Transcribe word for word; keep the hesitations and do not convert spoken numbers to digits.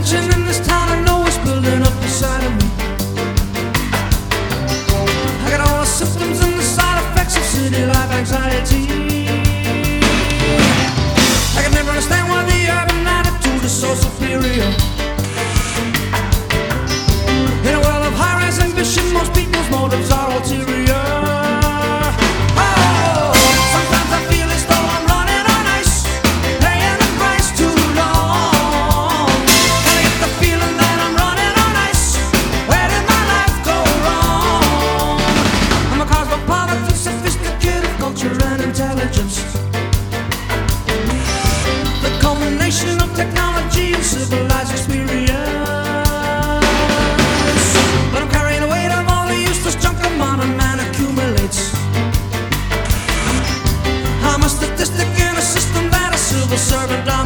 tension in this town I know is building up inside of me. I got all the symptoms and the side effects of city life anxiety. I can never understand why the urban attitude is so superior. In a world of high-rise ambition, most people's motives are ulterior. Oh, sometimes I feel as though I'm running on ice, paying the price too long. And I get the feeling that I'm running on ice. Where did my life go wrong? I'm a cosmopolitan, sophisticated culture and intelligence, the culmination of technology and civilized experience. But I'm carrying the weight of all the useless junk a modern man accumulates. I'm a statistic in a system that a civil servant dominates.